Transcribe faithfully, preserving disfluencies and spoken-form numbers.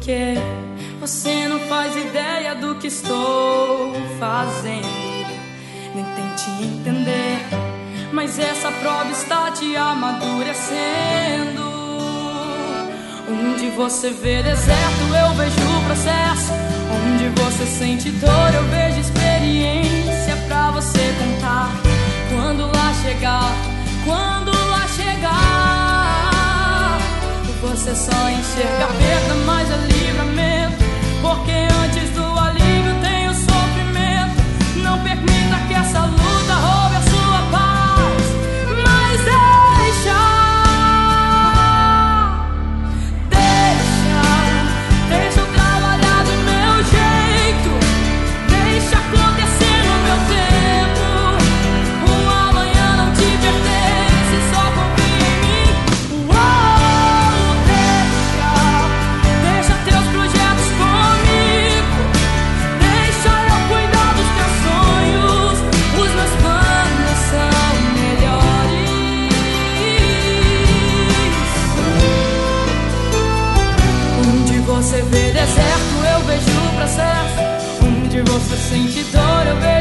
Porque você não faz ideia do que estou fazendo, nem tente entender, mas essa prova está te amadurecendo. Onde você vê deserto, eu vejo o processo. Onde você sente dor, eu vejo experiência pra você contar. Quando lá chegar, quando lá chegar, você só enxerga perda, mas é livramento. Porque antes do alívio tem o sofrimento. Não permita que essa luta roube a sua paz, mas deixa, deixa, deixa eu trabalhar do meu jeito. Deixa acontecer no meu tempo. O amanhã não te pertence, só confia em mim. Uou, deixa, deixa teus projetos comigo. Deixa eu cuidar dos teus sonhos. Os meus planos são melhores. Onde você vê deserto, eu vejo o processo. Onde você sente dor, eu vejo